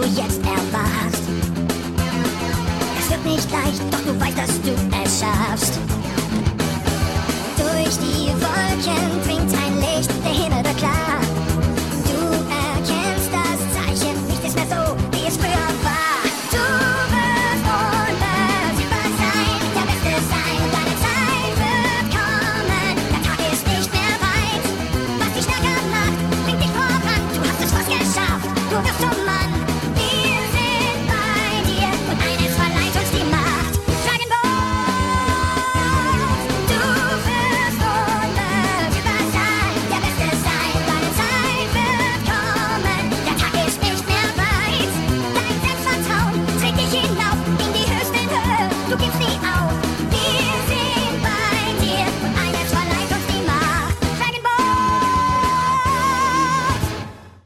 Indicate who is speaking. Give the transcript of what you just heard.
Speaker 1: jetzt erwachst. Es wird nicht leicht, doch du weißt, dass du es schaffst. Durch die Woche